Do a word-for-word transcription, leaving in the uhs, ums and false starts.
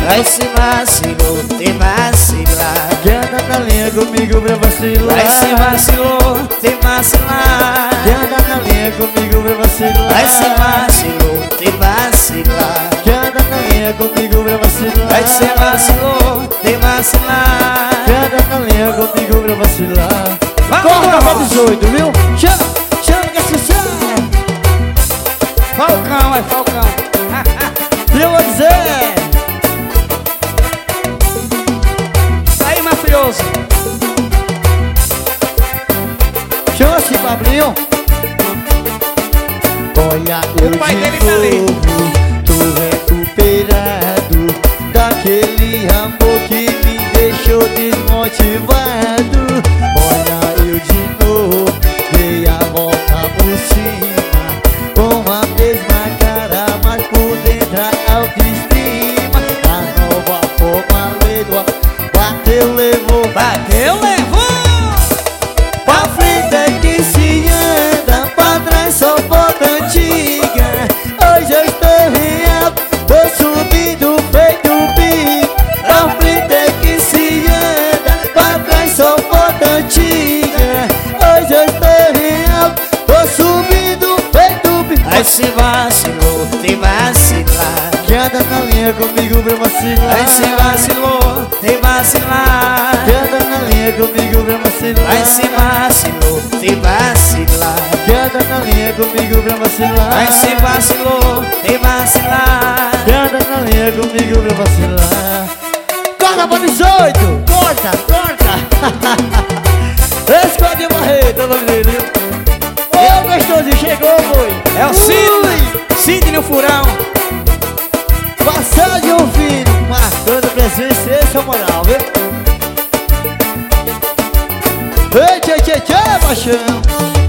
Vai se vacilou, te vacilar. Que anda na linha comigo pra vacilar. Vai se vacilou, te vacilar. Que anda na linha comigo pra vacilar. Vai se vacilou, te vacilar. Que anda na linha comigo pra vacilar. Vai se vacilou, te vacilar. Que anda na linha comigo pra vacilar. Vamos, Corta pra vamos. dezoito, viu? Chama, chama que é sucesso. Falcão, é Falcão. E eu vou dizer. Aí, mafioso. Chama-se Pablinho. Olha, eu O pai de dele tá ali. novo tô recuperado daquele amor que me deixou desmotivado. Olha, eu de novo dei a volta por cima, com a mesma cara, mas por dentro a autoestima. A nova forma levou, bateu, levou, Bateu, levou. pra frente é que se anda, pra trás só foto antiga. Hoje eu estou real, tô subindo feito bico. Pra frente é que se anda, pra trás só foto antiga. Hoje eu estou real, tô subindo feito bico. Vai se vacilou, te vacilar. Que anda na linha comigo pra vacilar. Vai se vacilou, te vacilar. Que anda na linha comigo pra vacilar. Vai se vacilou, te vacilar. Que anda na linha comigo pra vacilar. Vai se vacilou, te vacilar. Que anda na linha comigo pra vacilar. Corta pra dezoito! Corta, corta! Esse Claudinho Barreto, o nome dele. Ô, gostosinho, chegou, foi! É o Sidney, Sidney o Furão. Passagem ao fino, marcando presença, esse é o moral, viu? Ei, tchê, tchê, tchê, paixão!